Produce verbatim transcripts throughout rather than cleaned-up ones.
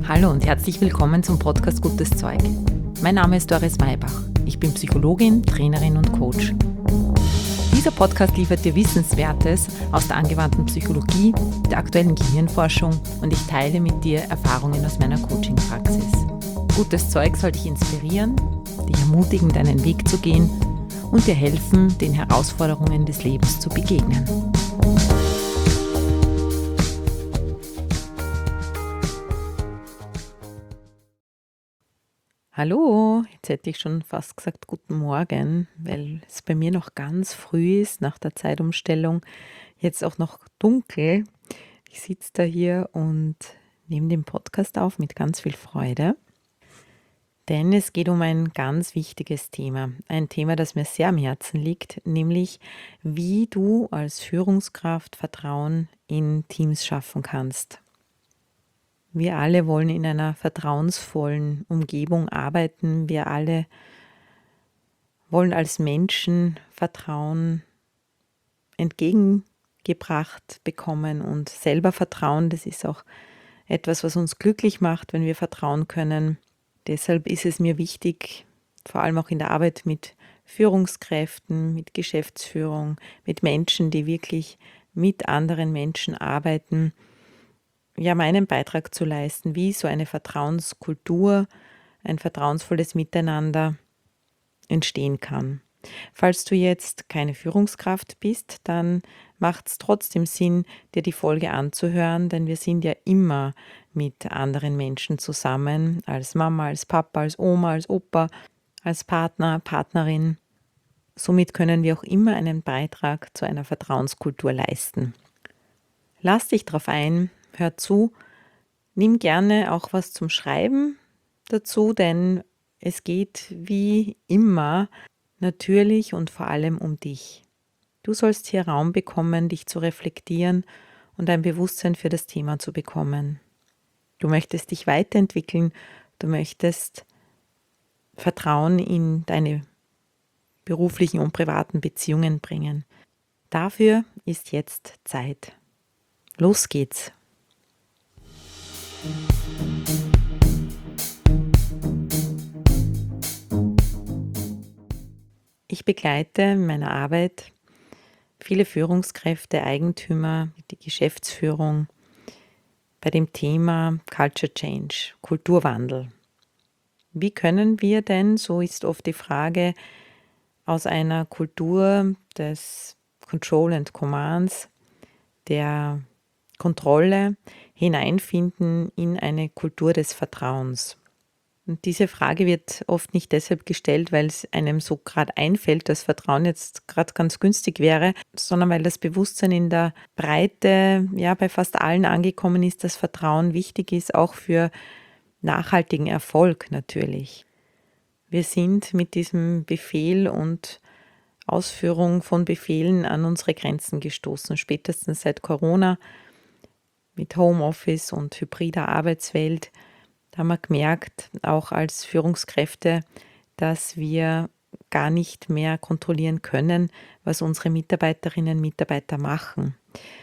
Hallo und herzlich willkommen zum Podcast Gutes Zeug. Mein Name ist Doris Maybach. Ich bin Psychologin, Trainerin und Coach. Dieser Podcast liefert dir Wissenswertes aus der angewandten Psychologie, der aktuellen Gehirnforschung und ich teile mit dir Erfahrungen aus meiner Coaching-Praxis. Gutes Zeug soll dich inspirieren, dich ermutigen, deinen Weg zu gehen und dir helfen, den Herausforderungen des Lebens zu begegnen. Hallo, jetzt hätte ich schon fast gesagt guten Morgen, weil es bei mir noch ganz früh ist, nach der Zeitumstellung, jetzt auch noch dunkel. Ich sitze da hier und nehme den Podcast auf mit ganz viel Freude, denn es geht um ein ganz wichtiges Thema, ein Thema, das mir sehr am Herzen liegt, nämlich wie du als Führungskraft Vertrauen in Teams schaffen kannst. Wir alle wollen in einer vertrauensvollen Umgebung arbeiten. Wir alle wollen als Menschen Vertrauen entgegengebracht bekommen und selber Vertrauen. Das ist auch etwas, was uns glücklich macht, wenn wir vertrauen können. Deshalb ist es mir wichtig, vor allem auch in der Arbeit mit Führungskräften, mit Geschäftsführung, mit Menschen, die wirklich mit anderen Menschen arbeiten, ja, meinen Beitrag zu leisten, wie so eine Vertrauenskultur, ein vertrauensvolles Miteinander entstehen kann. Falls du jetzt keine Führungskraft bist, dann macht es trotzdem Sinn, dir die Folge anzuhören, denn wir sind ja immer mit anderen Menschen zusammen, als Mama, als Papa, als Oma, als Opa, als Partner, Partnerin. Somit können wir auch immer einen Beitrag zu einer Vertrauenskultur leisten. Lass dich darauf ein, hör zu, nimm gerne auch was zum Schreiben dazu, denn es geht wie immer natürlich und vor allem um dich. Du sollst hier Raum bekommen, dich zu reflektieren und ein Bewusstsein für das Thema zu bekommen. Du möchtest dich weiterentwickeln, du möchtest Vertrauen in deine beruflichen und privaten Beziehungen bringen. Dafür ist jetzt Zeit. Los geht's! Ich begleite in meiner Arbeit viele Führungskräfte, Eigentümer, die Geschäftsführung bei dem Thema Culture Change, Kulturwandel. Wie können wir denn, so ist oft die Frage, aus einer Kultur des Control and Commands, der Kontrolle, hineinfinden in eine Kultur des Vertrauens. Und diese Frage wird oft nicht deshalb gestellt, weil es einem so gerade einfällt, dass Vertrauen jetzt gerade ganz günstig wäre, sondern weil das Bewusstsein in der Breite, ja, bei fast allen angekommen ist, dass Vertrauen wichtig ist, auch für nachhaltigen Erfolg natürlich. Wir sind mit diesem Befehl und Ausführung von Befehlen an unsere Grenzen gestoßen, spätestens seit Corona mit Homeoffice und hybrider Arbeitswelt. Da haben wir gemerkt, auch als Führungskräfte, dass wir gar nicht mehr kontrollieren können, was unsere Mitarbeiterinnen und Mitarbeiter machen.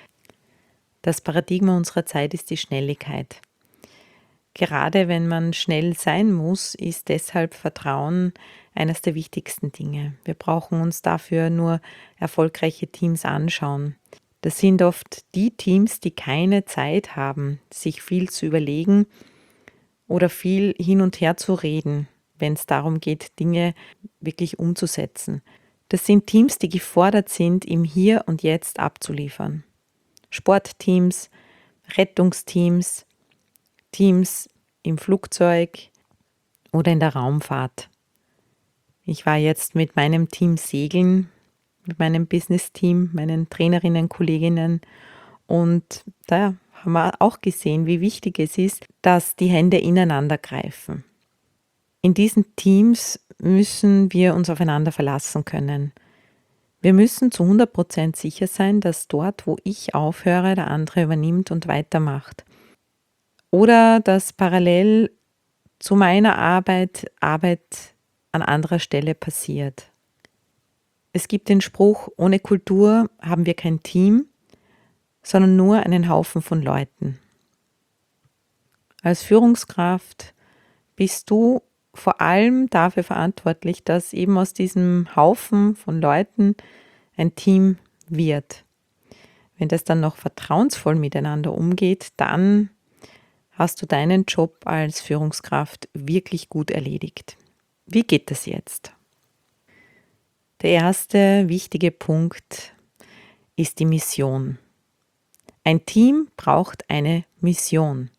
Das Paradigma unserer Zeit ist die Schnelligkeit. Gerade wenn man schnell sein muss, ist deshalb Vertrauen eines der wichtigsten Dinge. Wir brauchen uns dafür nur erfolgreiche Teams anschauen. Das sind oft die Teams, die keine Zeit haben, sich viel zu überlegen oder viel hin und her zu reden, wenn es darum geht, Dinge wirklich umzusetzen. Das sind Teams, die gefordert sind, im Hier und Jetzt abzuliefern. Sportteams, Rettungsteams, Teams im Flugzeug oder in der Raumfahrt. Ich war jetzt mit meinem Team segeln, mit meinem Business-Team, meinen Trainerinnen, Kolleginnen und da haben wir auch gesehen, wie wichtig es ist, dass die Hände ineinander greifen. In diesen Teams müssen wir uns aufeinander verlassen können. Wir müssen zu hundert Prozent sicher sein, dass dort, wo ich aufhöre, der andere übernimmt und weitermacht. Oder dass parallel zu meiner Arbeit Arbeit an anderer Stelle passiert. Es gibt den Spruch, ohne Kultur haben wir kein Team, sondern nur einen Haufen von Leuten. Als Führungskraft bist du vor allem dafür verantwortlich, dass eben aus diesem Haufen von Leuten ein Team wird. Wenn das dann noch vertrauensvoll miteinander umgeht, dann hast du deinen Job als Führungskraft wirklich gut erledigt. Wie geht das jetzt? Der erste wichtige Punkt ist die Mission. Ein Team braucht eine Mission.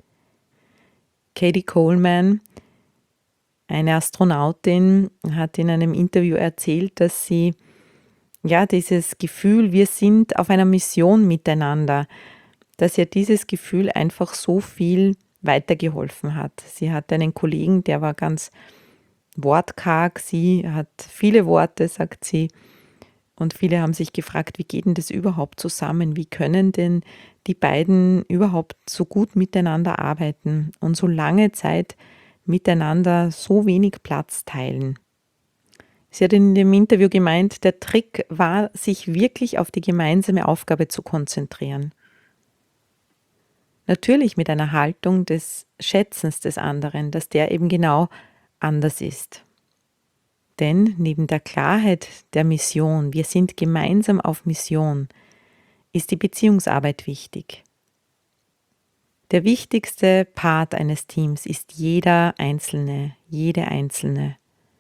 Katie Coleman, eine Astronautin, hat in einem Interview erzählt, dass sie ja dieses Gefühl, wir sind auf einer Mission miteinander, dass ihr dieses Gefühl einfach so viel weitergeholfen hat. Sie hatte einen Kollegen, der war ganz wortkarg, sie hat viele Worte, sagt sie, und viele haben sich gefragt, wie geht denn das überhaupt zusammen? Wie können denn die beiden überhaupt so gut miteinander arbeiten und so lange Zeit miteinander so wenig Platz teilen? Sie hat in dem Interview gemeint, der Trick war, sich wirklich auf die gemeinsame Aufgabe zu konzentrieren. Natürlich mit einer Haltung des Schätzens des anderen, dass der eben genau anders ist. Denn neben der Klarheit der Mission, wir sind gemeinsam auf Mission, ist die Beziehungsarbeit wichtig. Der wichtigste Part eines Teams ist jeder Einzelne, jede Einzelne.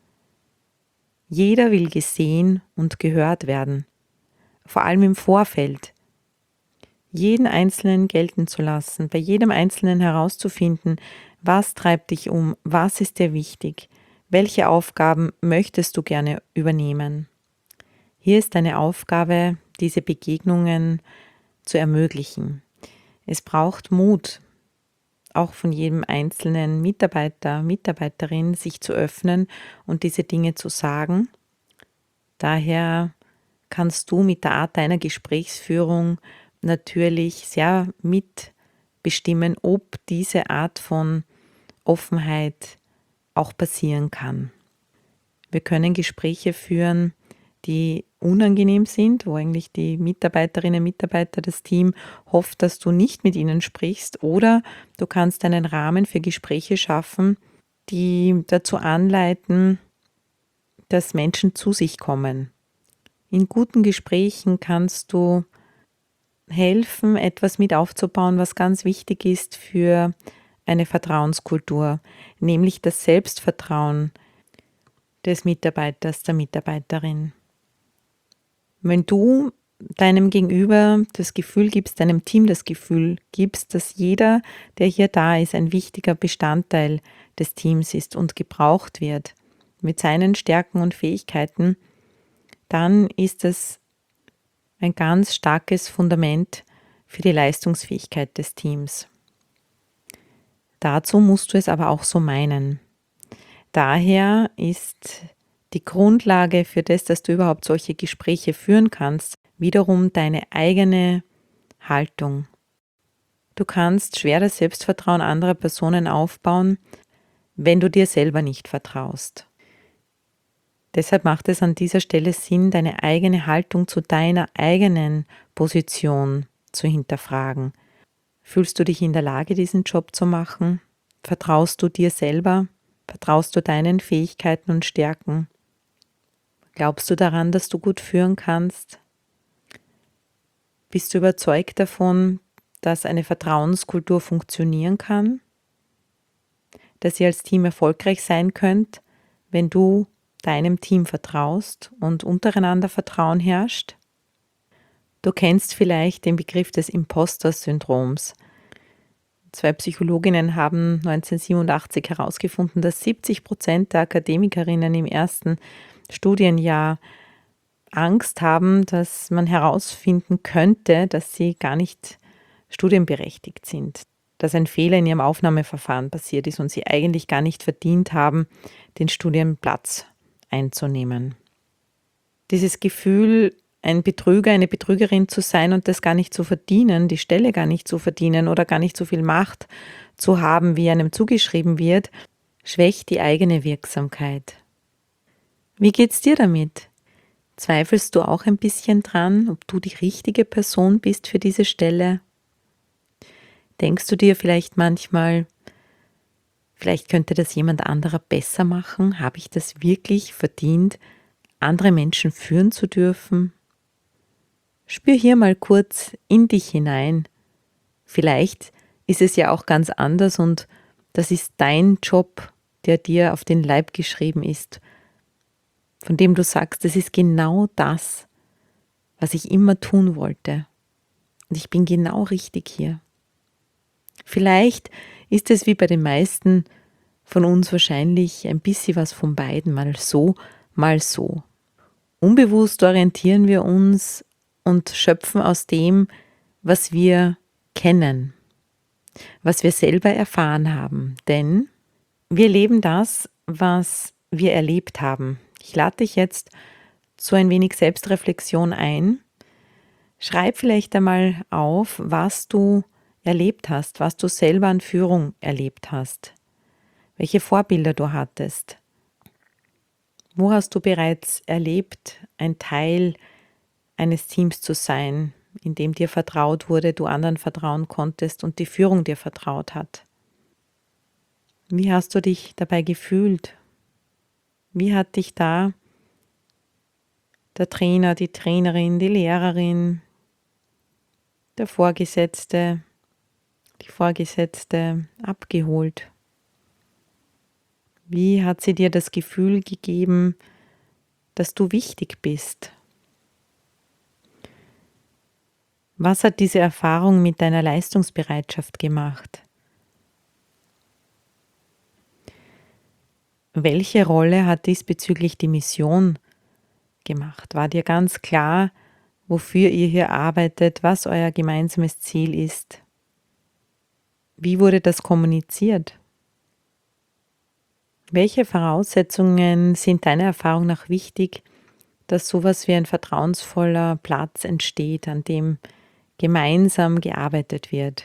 Jeder will gesehen und gehört werden, vor allem im Vorfeld. Jeden Einzelnen gelten zu lassen, bei jedem Einzelnen herauszufinden, was treibt dich um, was ist dir wichtig, welche Aufgaben möchtest du gerne übernehmen. Hier ist deine Aufgabe, diese Begegnungen zu ermöglichen. Es braucht Mut, auch von jedem einzelnen Mitarbeiter, Mitarbeiterin, sich zu öffnen und diese Dinge zu sagen. Daher kannst du mit der Art deiner Gesprächsführung natürlich sehr mitbestimmen, ob diese Art von Offenheit auch passieren kann. Wir können Gespräche führen, die unangenehm sind, wo eigentlich die Mitarbeiterinnen und Mitarbeiter, das Team hofft, dass du nicht mit ihnen sprichst, oder du kannst einen Rahmen für Gespräche schaffen, die dazu anleiten, dass Menschen zu sich kommen. In guten Gesprächen kannst du helfen, etwas mit aufzubauen, was ganz wichtig ist für eine Vertrauenskultur, nämlich das Selbstvertrauen des Mitarbeiters, der Mitarbeiterin. Wenn du deinem Gegenüber das Gefühl gibst, deinem Team das Gefühl gibst, dass jeder, der hier da ist, ein wichtiger Bestandteil des Teams ist und gebraucht wird mit seinen Stärken und Fähigkeiten, dann ist es ein ganz starkes Fundament für die Leistungsfähigkeit des Teams. Dazu musst du es aber auch so meinen. Daher ist die Grundlage für das, dass du überhaupt solche Gespräche führen kannst, wiederum deine eigene Haltung. Du kannst schwer das Selbstvertrauen anderer Personen aufbauen, wenn du dir selber nicht vertraust. Deshalb macht es an dieser Stelle Sinn, deine eigene Haltung zu deiner eigenen Position zu hinterfragen. Fühlst du dich in der Lage, diesen Job zu machen? Vertraust du dir selber? Vertraust du deinen Fähigkeiten und Stärken? Glaubst du daran, dass du gut führen kannst? Bist du überzeugt davon, dass eine Vertrauenskultur funktionieren kann? Dass ihr als Team erfolgreich sein könnt, wenn du deinem Team vertraust und untereinander Vertrauen herrscht? Du kennst vielleicht den Begriff des Imposter-Syndroms. Zwei Psychologinnen haben neunzehnhundertsiebenundachtzig herausgefunden, dass siebzig Prozent der Akademikerinnen im ersten Studienjahr Angst haben, dass man herausfinden könnte, dass sie gar nicht studienberechtigt sind, dass ein Fehler in ihrem Aufnahmeverfahren passiert ist und sie eigentlich gar nicht verdient haben, den Studienplatz einzunehmen. Dieses Gefühl, ein Betrüger, eine Betrügerin zu sein und das gar nicht zu verdienen, die Stelle gar nicht zu verdienen oder gar nicht so viel Macht zu haben, wie einem zugeschrieben wird, schwächt die eigene Wirksamkeit. Wie geht's dir damit? Zweifelst du auch ein bisschen dran, ob du die richtige Person bist für diese Stelle? Denkst du dir vielleicht manchmal, Vielleicht könnte das jemand anderer besser machen. Habe ich das wirklich verdient, andere Menschen führen zu dürfen? Spür hier mal kurz in dich hinein. Vielleicht ist es ja auch ganz anders und das ist dein Job, der dir auf den Leib geschrieben ist, von dem du sagst, das ist genau das, was ich immer tun wollte. Und ich bin genau richtig hier. Vielleicht ist es wie bei den meisten von uns wahrscheinlich ein bisschen was von beiden, mal so, mal so. Unbewusst orientieren wir uns und schöpfen aus dem, was wir kennen, was wir selber erfahren haben. Denn wir leben das, was wir erlebt haben. Ich lade dich jetzt zu ein wenig Selbstreflexion ein. Schreib vielleicht einmal auf, was du erlebt hast, was du selber an Führung erlebt hast, welche Vorbilder du hattest. Wo hast du bereits erlebt, ein Teil eines Teams zu sein, in dem dir vertraut wurde, du anderen vertrauen konntest und die Führung dir vertraut hat? Wie hast du dich dabei gefühlt? Wie hat dich da der Trainer, die Trainerin, die Lehrerin, der Vorgesetzte, die Vorgesetzte abgeholt? Wie hat sie dir das Gefühl gegeben, dass du wichtig bist? Was hat diese Erfahrung mit deiner Leistungsbereitschaft gemacht? Welche Rolle hat diesbezüglich die Mission gemacht? War dir ganz klar, wofür ihr hier arbeitet, was euer gemeinsames Ziel ist? Wie wurde das kommuniziert? Welche Voraussetzungen sind deiner Erfahrung nach wichtig, dass sowas wie ein vertrauensvoller Platz entsteht, an dem gemeinsam gearbeitet wird?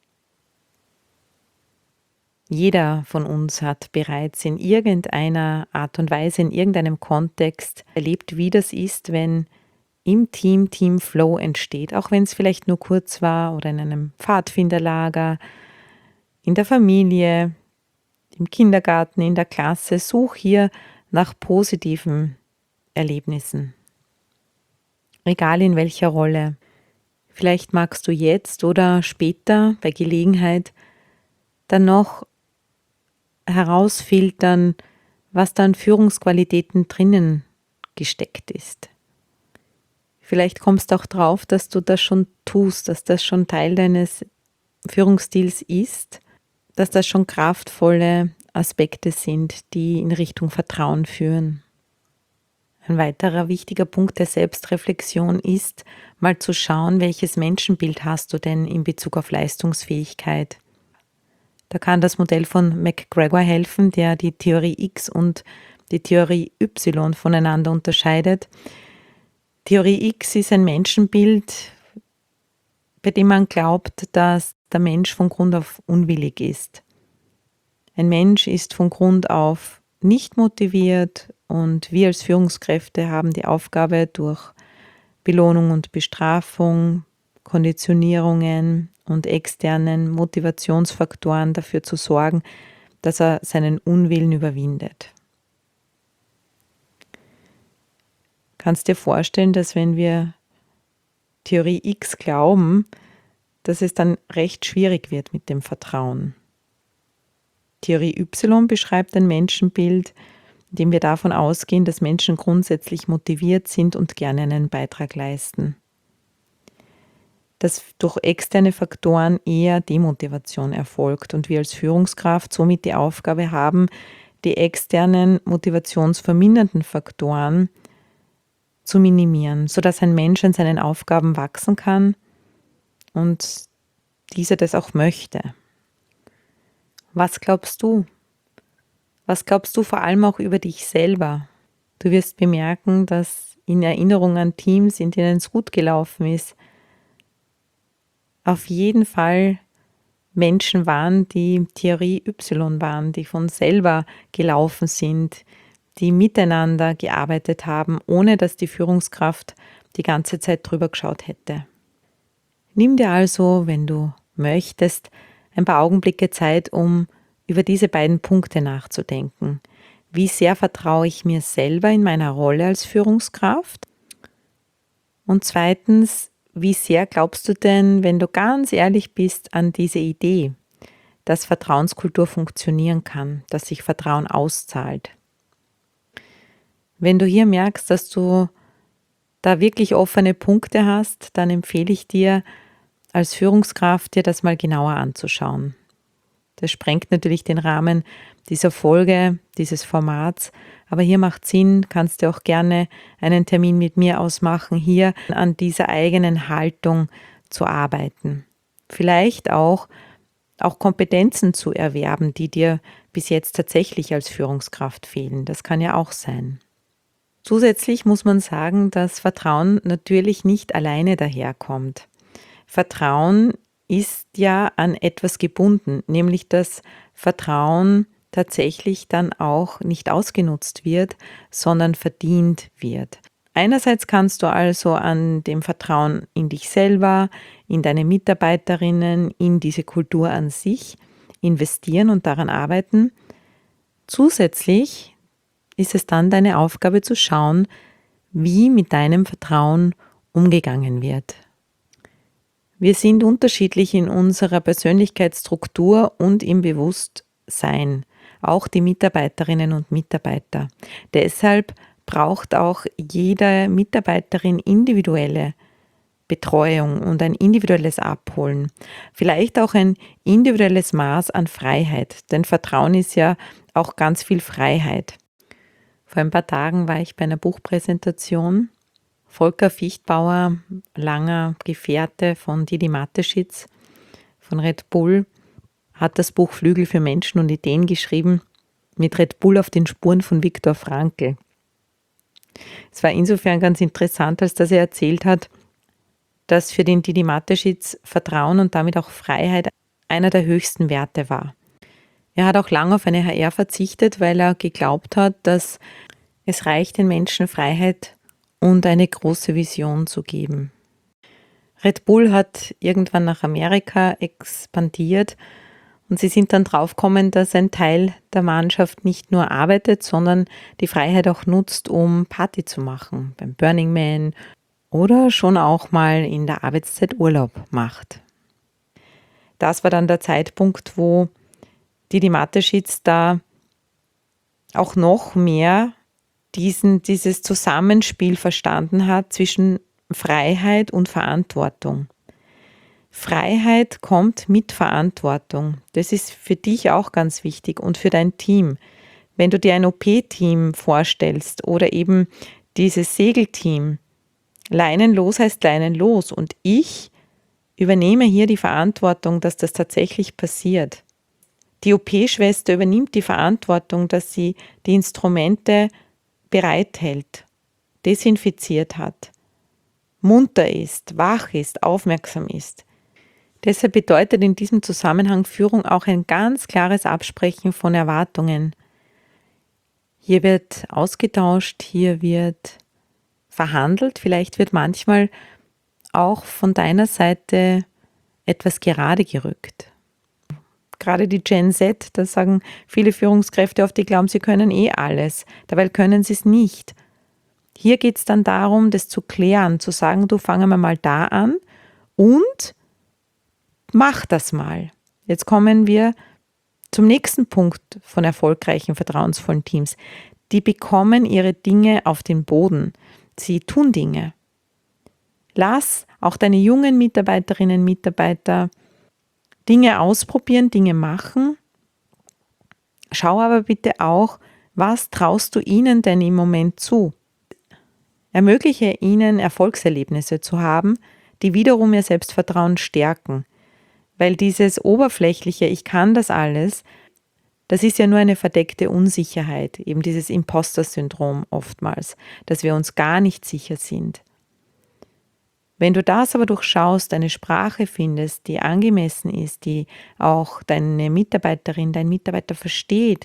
Jeder von uns hat bereits in irgendeiner Art und Weise, in irgendeinem Kontext erlebt, wie das ist, wenn im Team Teamflow entsteht, auch wenn es vielleicht nur kurz war oder in einem Pfadfinderlager, in der Familie, im Kindergarten, in der Klasse. Such hier nach positiven Erlebnissen. Egal in welcher Rolle. Vielleicht magst du jetzt oder später bei Gelegenheit dann noch herausfiltern, was da an Führungsqualitäten drinnen gesteckt ist. Vielleicht kommst du auch drauf, dass du das schon tust, dass das schon Teil deines Führungsstils ist, dass das schon kraftvolle Aspekte sind, die in Richtung Vertrauen führen. Ein weiterer wichtiger Punkt der Selbstreflexion ist, mal zu schauen, welches Menschenbild hast du denn in Bezug auf Leistungsfähigkeit. Da kann das Modell von McGregor helfen, der die Theorie X und die Theorie Y voneinander unterscheidet. Theorie X ist ein Menschenbild, bei dem man glaubt, dass der Mensch von Grund auf unwillig ist. Ein Mensch ist von Grund auf nicht motiviert und wir als Führungskräfte haben die Aufgabe, durch Belohnung und Bestrafung, Konditionierungen und externen Motivationsfaktoren dafür zu sorgen, dass er seinen Unwillen überwindet. Kannst dir vorstellen, dass wenn wir Theorie X glauben, dass es dann recht schwierig wird mit dem Vertrauen. Theorie Y beschreibt ein Menschenbild, in dem wir davon ausgehen, dass Menschen grundsätzlich motiviert sind und gerne einen Beitrag leisten. Dass durch externe Faktoren eher Demotivation erfolgt und wir als Führungskraft somit die Aufgabe haben, die externen motivationsvermindernden Faktoren zu minimieren, sodass ein Mensch an seinen Aufgaben wachsen kann und dieser das auch möchte. Was glaubst du? Was glaubst du vor allem auch über dich selber? Du wirst bemerken, dass in Erinnerung an Teams, in denen es gut gelaufen ist, auf jeden Fall Menschen waren, die Theorie Y waren, die von selber gelaufen sind, die miteinander gearbeitet haben, ohne dass die Führungskraft die ganze Zeit drüber geschaut hätte. Nimm dir also, wenn du möchtest, ein paar Augenblicke Zeit, um über diese beiden Punkte nachzudenken. Wie sehr vertraue ich mir selber in meiner Rolle als Führungskraft? Und zweitens, wie sehr glaubst du denn, wenn du ganz ehrlich bist, an diese Idee, dass Vertrauenskultur funktionieren kann, dass sich Vertrauen auszahlt? Wenn du hier merkst, dass du da wirklich offene Punkte hast, dann empfehle ich dir als Führungskraft, dir das mal genauer anzuschauen. Das sprengt natürlich den Rahmen dieser Folge, dieses Formats, aber hier macht Sinn, kannst du auch gerne einen Termin mit mir ausmachen, hier an dieser eigenen Haltung zu arbeiten. Vielleicht auch, auch Kompetenzen zu erwerben, die dir bis jetzt tatsächlich als Führungskraft fehlen. Das kann ja auch sein. Zusätzlich muss man sagen, dass Vertrauen natürlich nicht alleine daherkommt. Vertrauen ist ja an etwas gebunden, nämlich dass Vertrauen tatsächlich dann auch nicht ausgenutzt wird, sondern verdient wird. Einerseits kannst du also an dem Vertrauen in dich selber, in deine Mitarbeiterinnen, in diese Kultur an sich investieren und daran arbeiten. Zusätzlich ist es dann deine Aufgabe zu schauen, wie mit deinem Vertrauen umgegangen wird. Wir sind unterschiedlich in unserer Persönlichkeitsstruktur und im Bewusstsein, auch die Mitarbeiterinnen und Mitarbeiter. Deshalb braucht auch jede Mitarbeiterin individuelle Betreuung und ein individuelles Abholen. Vielleicht auch ein individuelles Maß an Freiheit, denn Vertrauen ist ja auch ganz viel Freiheit. Vor ein paar Tagen war ich bei einer Buchpräsentation. Volker Fichtbauer, langer Gefährte von Didi Mateschitz, von Red Bull, hat das Buch Flügel für Menschen und Ideen geschrieben, mit Red Bull auf den Spuren von Viktor Frankl. Es war insofern ganz interessant, als dass er erzählt hat, dass für den Didi Mateschitz Vertrauen und damit auch Freiheit einer der höchsten Werte war. Er hat auch lange auf eine H R verzichtet, weil er geglaubt hat, dass es reicht, den Menschen Freiheit und eine große Vision zu geben. Red Bull hat irgendwann nach Amerika expandiert und sie sind dann draufgekommen, dass ein Teil der Mannschaft nicht nur arbeitet, sondern die Freiheit auch nutzt, um Party zu machen, beim Burning Man oder schon auch mal in der Arbeitszeit Urlaub macht. Das war dann der Zeitpunkt, wo Didi Mateschitz da auch noch mehr diesen, dieses Zusammenspiel verstanden hat zwischen Freiheit und Verantwortung. Freiheit kommt mit Verantwortung. Das ist für dich auch ganz wichtig und für dein Team. Wenn du dir ein O P-Team vorstellst oder eben dieses Segelteam, leinenlos heißt leinenlos und ich übernehme hier die Verantwortung, dass das tatsächlich passiert. Die O P-Schwester übernimmt die Verantwortung, dass sie die Instrumente bereithält, desinfiziert hat, munter ist, wach ist, aufmerksam ist. Deshalb bedeutet in diesem Zusammenhang Führung auch ein ganz klares Absprechen von Erwartungen. Hier wird ausgetauscht, hier wird verhandelt, vielleicht wird manchmal auch von deiner Seite etwas gerade gerückt. Gerade die Gen Z, da sagen viele Führungskräfte oft, die glauben, sie können eh alles. Dabei können sie es nicht. Hier geht es dann darum, das zu klären, zu sagen, du fangen wir mal da an und mach das mal. Jetzt kommen wir zum nächsten Punkt von erfolgreichen, vertrauensvollen Teams. Die bekommen ihre Dinge auf den Boden. Sie tun Dinge. Lass auch deine jungen Mitarbeiterinnen und Mitarbeiter Dinge ausprobieren, Dinge machen. Schau aber bitte auch, was traust du ihnen denn im Moment zu? Ermögliche ihnen, Erfolgserlebnisse zu haben, die wiederum ihr Selbstvertrauen stärken. Weil dieses oberflächliche, ich kann das alles, das ist ja nur eine verdeckte Unsicherheit, eben dieses Imposter-Syndrom oftmals, dass wir uns gar nicht sicher sind. Wenn du das aber durchschaust, eine Sprache findest, die angemessen ist, die auch deine Mitarbeiterin, dein Mitarbeiter versteht,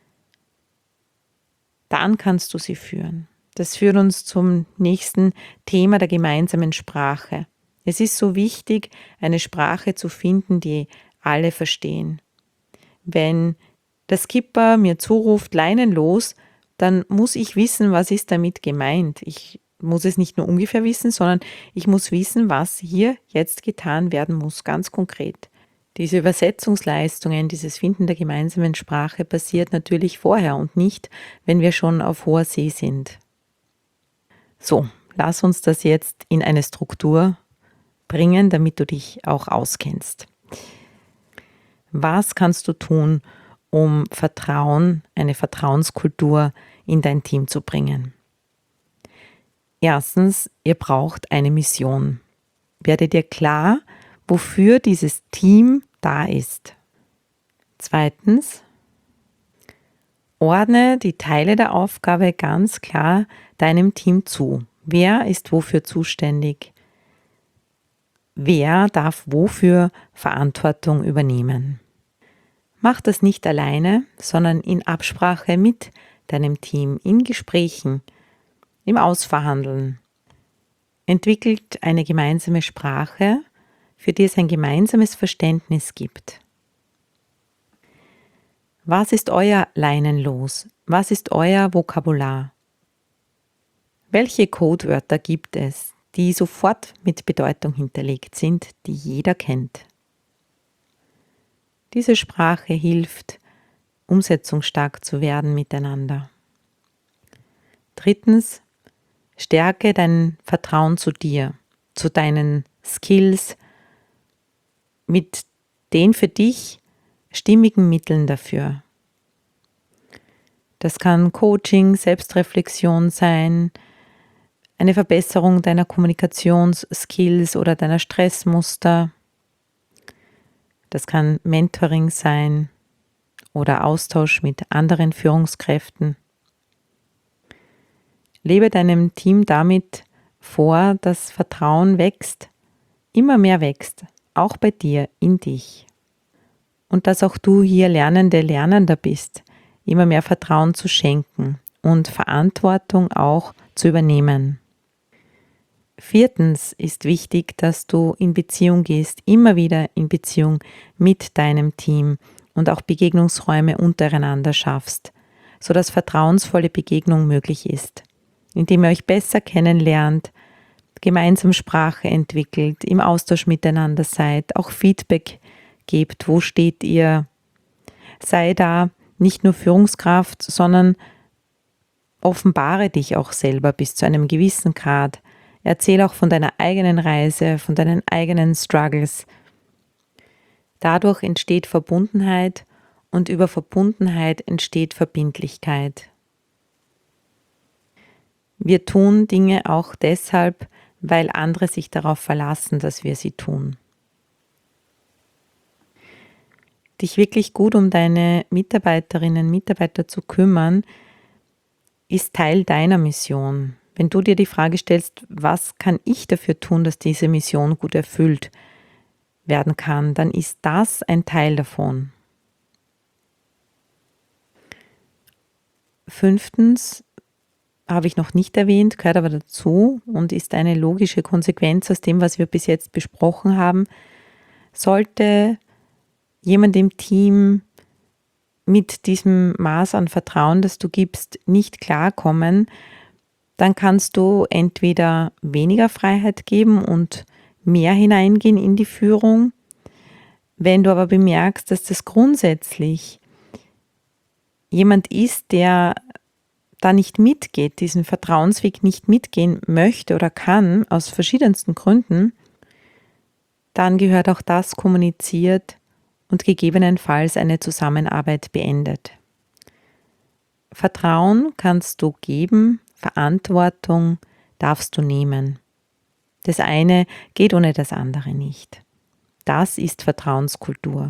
dann kannst du sie führen. Das führt uns zum nächsten Thema der gemeinsamen Sprache. Es ist so wichtig, eine Sprache zu finden, die alle verstehen. Wenn der Skipper mir zuruft, Leinen los, dann muss ich wissen, was ist damit gemeint. Ich muss es nicht nur ungefähr wissen, sondern ich muss wissen, was hier jetzt getan werden muss, ganz konkret. Diese Übersetzungsleistungen, dieses Finden der gemeinsamen Sprache passiert natürlich vorher und nicht, wenn wir schon auf hoher See sind. So, lass uns das jetzt in eine Struktur bringen, damit du dich auch auskennst. Was kannst du tun, um Vertrauen, eine Vertrauenskultur in dein Team zu bringen? Erstens, ihr braucht eine Mission. Werde dir klar, wofür dieses Team da ist. Zweitens, ordne die Teile der Aufgabe ganz klar deinem Team zu. Wer ist wofür zuständig? Wer darf wofür Verantwortung übernehmen? Mach das nicht alleine, sondern in Absprache mit deinem Team, in Gesprächen, im Ausverhandeln. Entwickelt eine gemeinsame Sprache, für die es ein gemeinsames Verständnis gibt. Was ist euer Leinenlos? Was ist euer Vokabular? Welche Codewörter gibt es, die sofort mit Bedeutung hinterlegt sind, die jeder kennt? Diese Sprache hilft, umsetzungsstark zu werden miteinander. Drittens, stärke dein Vertrauen zu dir, zu deinen Skills, mit den für dich stimmigen Mitteln dafür. Das kann Coaching, Selbstreflexion sein, eine Verbesserung deiner Kommunikationsskills oder deiner Stressmuster. Das kann Mentoring sein oder Austausch mit anderen Führungskräften. Lebe deinem Team damit vor, dass Vertrauen wächst, immer mehr wächst, auch bei dir, in dich. Und dass auch du hier Lernende, Lernender bist, immer mehr Vertrauen zu schenken und Verantwortung auch zu übernehmen. Viertens ist wichtig, dass du in Beziehung gehst, immer wieder in Beziehung mit deinem Team und auch Begegnungsräume untereinander schaffst, sodass vertrauensvolle Begegnung möglich ist, indem ihr euch besser kennenlernt, gemeinsam Sprache entwickelt, im Austausch miteinander seid, auch Feedback gebt, wo steht ihr, sei da nicht nur Führungskraft, sondern offenbare dich auch selber bis zu einem gewissen Grad. Erzähl auch von deiner eigenen Reise, von deinen eigenen Struggles. Dadurch entsteht Verbundenheit und über Verbundenheit entsteht Verbindlichkeit. Wir tun Dinge auch deshalb, weil andere sich darauf verlassen, dass wir sie tun. Dich wirklich gut um deine Mitarbeiterinnen und Mitarbeiter zu kümmern, ist Teil deiner Mission. Wenn du dir die Frage stellst, was kann ich dafür tun, dass diese Mission gut erfüllt werden kann, dann ist das ein Teil davon. Fünftens, habe ich noch nicht erwähnt, gehört aber dazu und ist eine logische Konsequenz aus dem, was wir bis jetzt besprochen haben. Sollte jemand im Team mit diesem Maß an Vertrauen, das du gibst, nicht klarkommen, dann kannst du entweder weniger Freiheit geben und mehr hineingehen in die Führung. Wenn du aber bemerkst, dass das grundsätzlich jemand ist, der da nicht mitgeht, diesen Vertrauensweg nicht mitgehen möchte oder kann, aus verschiedensten Gründen, dann gehört auch das kommuniziert und gegebenenfalls eine Zusammenarbeit beendet. Vertrauen kannst du geben, Verantwortung darfst du nehmen. Das eine geht ohne das andere nicht. Das ist Vertrauenskultur.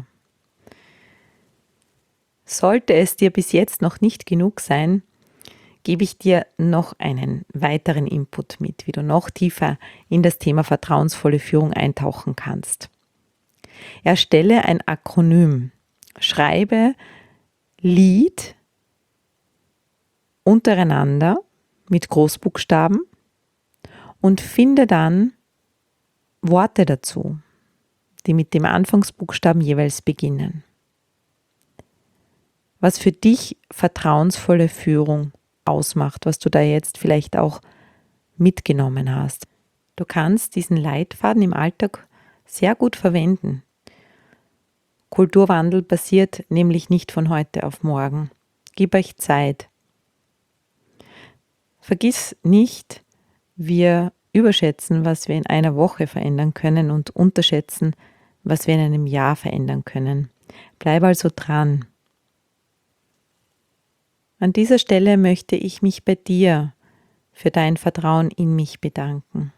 Sollte es dir bis jetzt noch nicht genug sein, gebe ich dir noch einen weiteren Input mit, wie du noch tiefer in das Thema vertrauensvolle Führung eintauchen kannst. Erstelle ein Akronym. Schreibe Lied untereinander mit Großbuchstaben und finde dann Worte dazu, die mit dem Anfangsbuchstaben jeweils beginnen. was für dich vertrauensvolle Führung ausmacht, was du da jetzt vielleicht auch mitgenommen hast. Du kannst diesen Leitfaden im Alltag sehr gut verwenden. Kulturwandel passiert nämlich nicht von heute auf morgen. Gib euch Zeit. Vergiss nicht, wir überschätzen, was wir in einer Woche verändern können und unterschätzen, was wir in einem Jahr verändern können. Bleib also dran. An dieser Stelle möchte ich mich bei dir für dein Vertrauen in mich bedanken.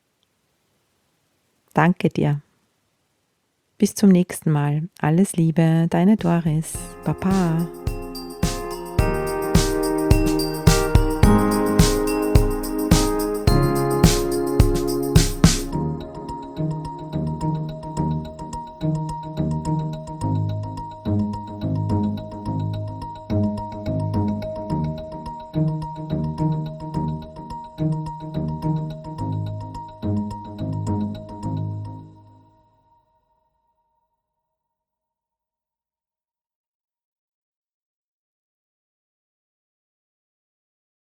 Danke dir. Bis zum nächsten Mal. Alles Liebe, deine Doris. Baba.